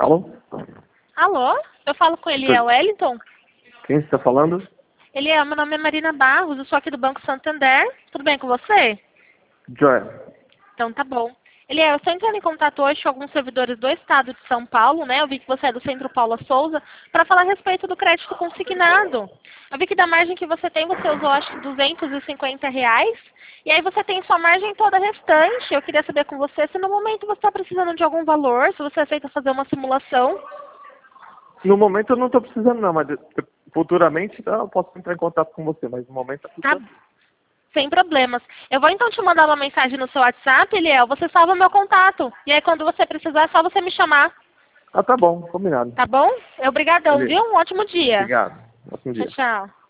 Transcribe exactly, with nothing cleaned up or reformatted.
Alô? Alô? Eu falo com ele, é o Wellington? Quem está falando? Ele é, meu nome é Marina Barros, eu sou aqui do Banco Santander. Tudo bem com você? Joel. Então tá bom. Ele é, eu estou entrando em contato hoje com alguns servidores do estado de São Paulo, né? Eu vi que você é do Centro Paula Souza, para falar a respeito do crédito consignado. Eu vi que da margem que você tem, você usou acho que duzentos e cinquenta reais. E aí você tem sua margem toda restante. Eu queria saber com você se no momento você está precisando de algum valor, se você aceita fazer uma simulação. No momento eu não estou precisando não, mas eu- futuramente tá, eu posso entrar em contato com você, mas no momento tá tudo Tá? certo. Sem problemas. Eu vou então te mandar uma mensagem no seu WhatsApp, Eliel. Você salva meu contato. E aí quando você precisar, é só você me chamar. Ah, tá bom, combinado. Tá bom? Obrigadão, Beleza. viu? Um ótimo dia. Obrigado. Ótimo Tchau, dia. tchau.